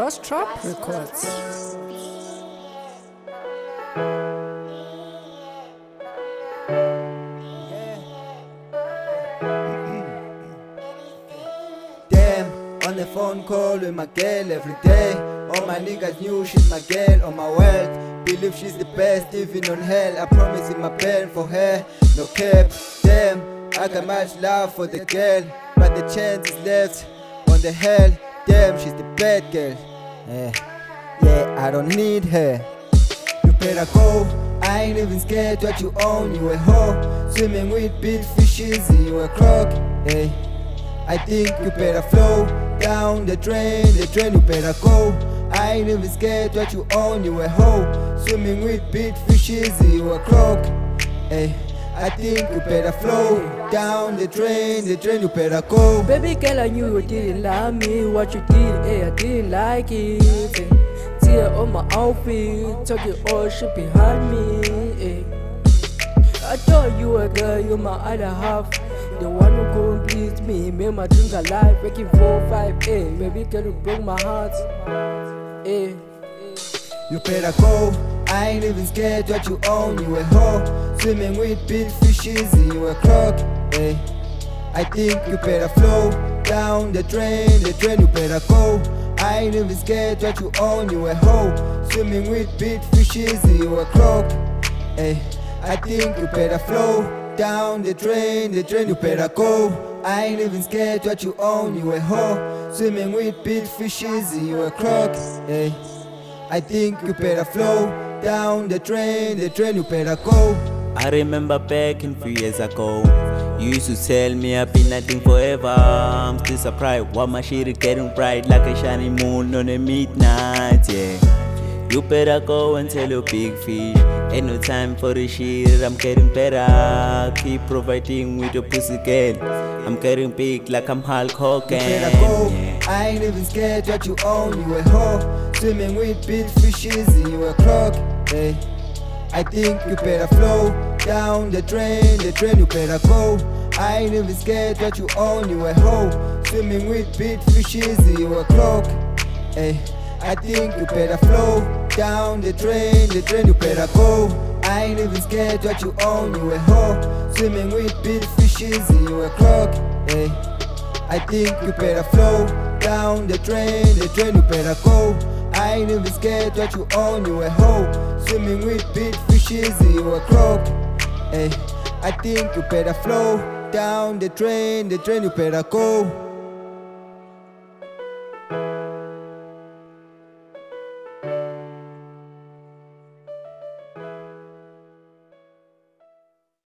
Lost Trap Records. Damn, on the phone call with my girl every day. All my niggas knew she's my girl, on my world. Believe she's the best, even on hell. I promise in my pen for her, no cap. Damn, I got much love for the girl, but the chance is left on the hell. Damn, she's the bad girl. Yeah, I don't need her. You better go. I ain't even scared what you own. You a hoe, swimming with big fishes. You a croc. Hey, I think you better flow down the drain. You better go. I ain't even scared what you own. You a hoe, swimming with big fishes. You a croc. Hey, I think you better flow down the drain. You better go. Baby girl, I knew you didn't like me. What you did, I didn't like it. Tear on my outfit, talking all shit behind me. I thought you were a girl, you're my other half. The one who couldn't please me, make my dreams alive. Breaking 4, 5, baby girl, you broke my heart. You better go. I ain't even scared what you own. You a hoe, swimming with big fishes. You a croc. Hey, I think you better flow down the drain. You better go. I ain't even scared what you own. You a hoe, swimming with big fishes. You a croc. Hey, I think you better flow down the drain. You better go. I ain't even scared what you own. You a hoe, swimming with big fishes. You a croc. Hey, I think you better flow down the drain. You better go. I remember back in few years ago, you used to tell me I've been nothing forever. I'm still surprised why my shit is getting bright like a shiny moon on a midnight, yeah. You better go and tell your big fish, ain't no time for the shit, I'm getting better. Keep providing with your pussy girl, I'm getting big like I'm Hulk Hogan. You better go. Yeah. I ain't even scared what you own. You a hoe, swimming with big fishes. You a croc. Hey, I think you better flow down the drain. You better go. I ain't even scared what you own. You a hoe, swimming with big fishes. You a croc. Hey, I think you better flow down the drain. You better go. I ain't even scared what you own. You a hoe, swimming with big fishes. You a croc. Hey, I think you better flow down the drain. You better go. I ain't even scared what you own. You a hoe, swimming with big fishes. You a croc. Hey, I think you better flow down the drain. You better go.